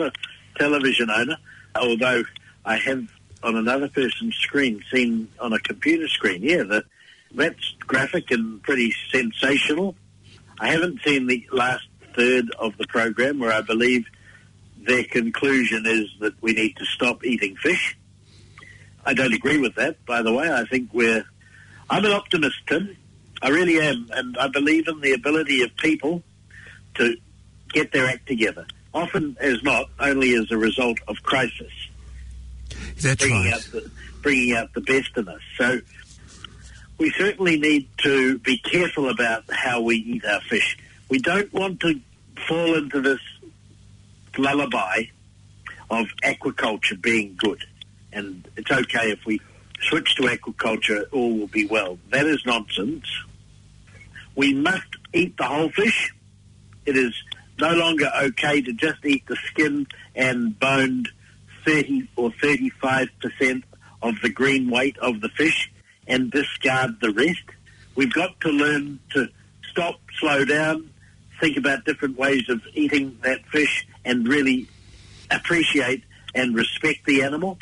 television owner, although I have on another person's screen seen on a computer screen. Yeah, the, that's graphic and pretty sensational. I haven't seen the last third of the program where I believe their conclusion is that we need to stop eating fish. I don't agree with that, by the way. I think we're... I'm an optimist, Tim. I really am, and I believe in the ability of people to get their act together, often as not only as a result of crisis. That's bringing right. Out the, bringing out the best in us. So we certainly need to be careful about how we eat our fish. We don't want to fall into this lullaby of aquaculture being good, and it's okay if we switch to aquaculture, all will be well. That is nonsense. We must eat the whole fish. It is no longer okay to just eat the skin and boned thirty or thirty-five percent of the green weight of the fish and discard the rest. We've got to learn to stop, slow down, think about different ways of eating that fish and really appreciate and respect the animal.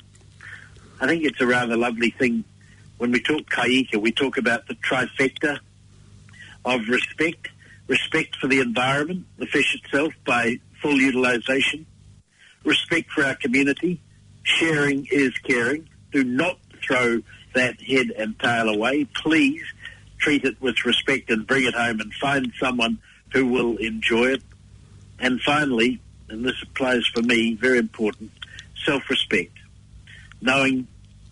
I think it's a rather lovely thing. When we talk kaika, we talk about the trifecta of respect, respect for the environment, the fish itself by full utilization, respect for our community, sharing is caring. Do not throw that head and tail away. Please treat it with respect and bring it home and find someone who will enjoy it. And finally, and this applies for me, very important, self-respect. Knowing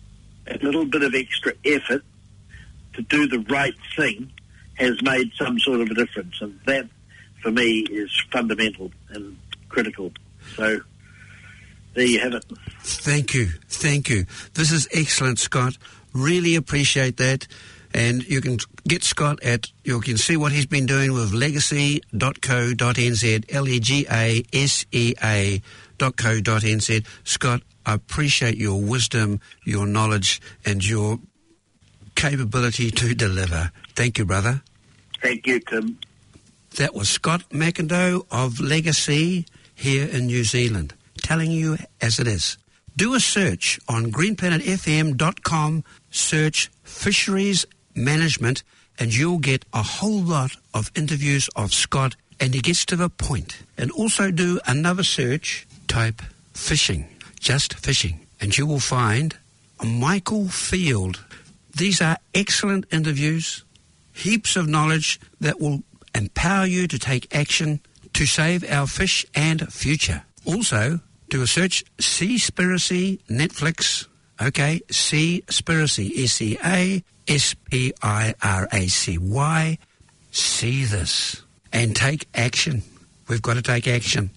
a little bit of extra effort to do the right thing has made some sort of a difference. And that, for me, is fundamental and critical. So there you have it. Thank you. Thank you. This is excellent, Scott. Really appreciate that. And you can get Scott at, you can see what he's been doing with legacy dot co dot n z, L E G A S E A dot co dot n z. Scott, I appreciate your wisdom, your knowledge, and your capability to deliver. Thank you, brother. Thank you, Tim. That was Scott McIndoe of Legacy here in New Zealand, telling you as it is. Do a search on green planet f m dot com, search Fisheries Management, and you'll get a whole lot of interviews of Scott, and he gets to the point. And also do another search, type fishing, just fishing, and you will find Michael Field. These are excellent interviews, heaps of knowledge that will empower you to take action to save our fish and future. Also, do a search, Seaspiracy Netflix. Okay, Seaspiracy, S E A S P I R A C Y. See this and take action. We've got to take action.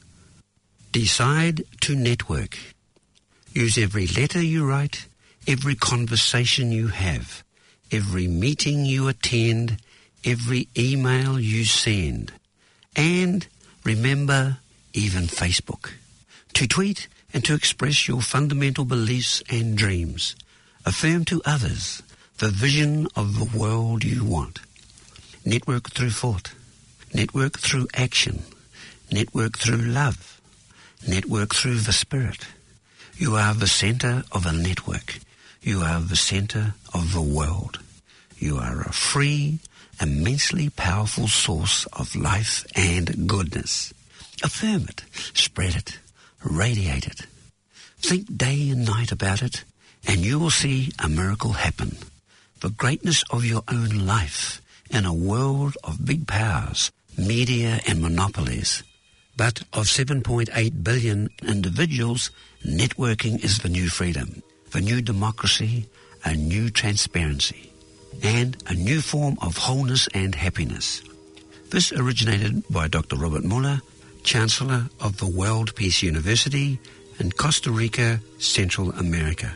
Decide to network. Use every letter you write, every conversation you have, every meeting you attend, every email you send. And remember, even Facebook. To tweet and to express your fundamental beliefs and dreams. Affirm to others the vision of the world you want. Network through thought. Network through action. Network through love. Network through the spirit. You are the center of a network. You are the center of the world. You are a free, immensely powerful source of life and goodness. Affirm it. Spread it. Radiate it. Think day and night about it, and you will see a miracle happen. The greatness of your own life in a world of big powers, media and monopolies. But of seven point eight billion individuals, networking is the new freedom, the new democracy, a new transparency, and a new form of wholeness and happiness. This originated by Doctor Robert Muller, Chancellor of the World Peace University in Costa Rica, Central America.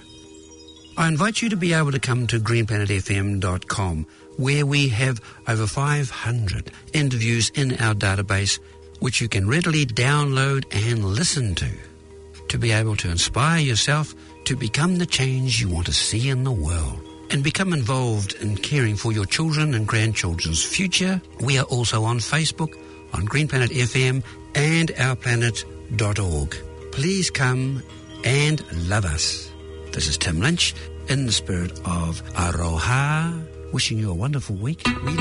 I invite you to be able to come to green planet f m dot com, where we have over five hundred interviews in our database, which you can readily download and listen to, to be able to inspire yourself to become the change you want to see in the world and become involved in caring for your children and grandchildren's future. We are also on Facebook, on Green Planet F M, and our planet dot org. please come and love us. This is Tim Lynch, in the spirit of Aroha, wishing you a wonderful week. We